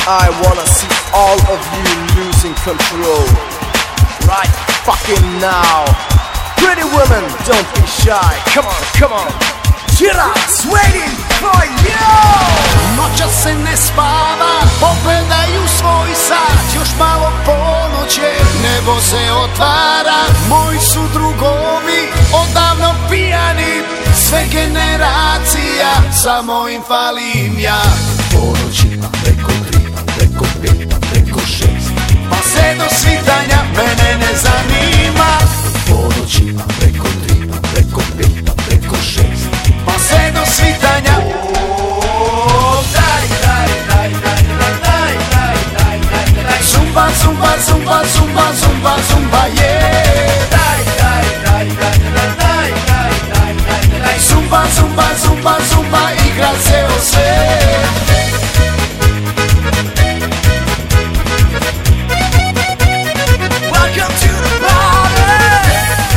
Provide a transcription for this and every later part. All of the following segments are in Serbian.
I wanna see all of you losing control right fucking now. Pretty women, don't be shy. Come on, come on. Chira's waiting for you. Noća se ne spava, pogledaju svoj sat. Još malo ponoće, nebo se otvara. Moji su drugovi, odavno pijani. Sve generacija, samo im falim ja. Ponoći pa preko 3, pa preko 5, pa preko 6, pa sve do svitanja mene ne zanima. Ponoći pa preko 3, pa preko 5, pa preko 6, pa sve do svitanja. Zumba, zumba, zumba, zumba, zumba, zumba, yeah. Zumba, zumba, zumba, zumba, igra ceo svet. Welcome to the party.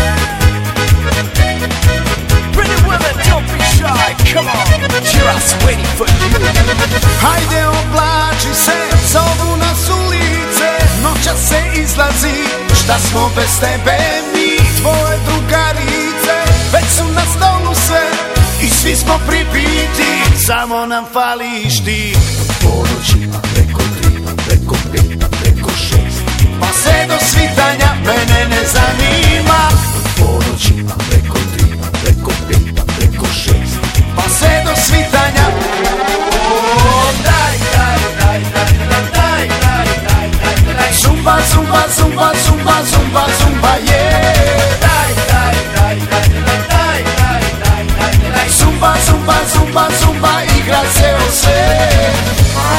Pretty women, don't be shy. Come on, Chira's waiting for you. Hajde oblači se, zovu nas ulice. Noća se izlazi, šta smo bez tebe mi. Tvoje drugarice, već su na stolu sve. I svi smo pripiti, samo nam fališ ti. Ponoći pa preko 3, pa preko 5, pa preko 6, pa sve do svitanja mene ne zanima. Ponoći pa preko 3, pa preko 5, pa preko 6, pa sve do svitanja. Zumba, zumba, zumba, zumba, zumba, zumba, yeah. Zumba, zumba, zumba, zumba, igra ceo svet.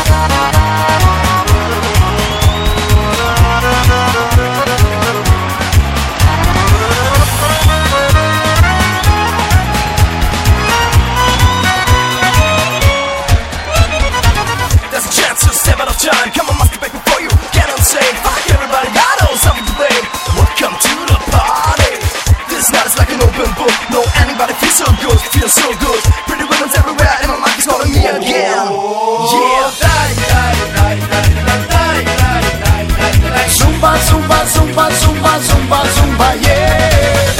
There's a chance to step out of time. Come on, masturbate before you get insane. Fuck everybody, I know something to blame. Welcome to the party. This night is like an open book. No, anybody feels so good, feels so good. Pretty women's everywhere, and my mind is calling me again. Yeah. Zumba, zumba, zumba, zumba, zumba, zumba, yeah.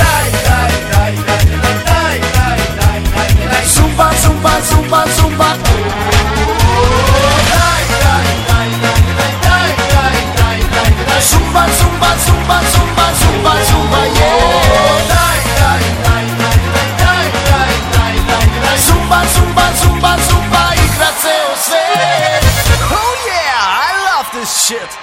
Zumba, zumba, zumba, zumba. Zumba, zumba, zumba, zumba, zumba, zumba, yeah. Zumba, zumba, zumba, zumba, igra ceo svet. Oh yeah, I love this shit.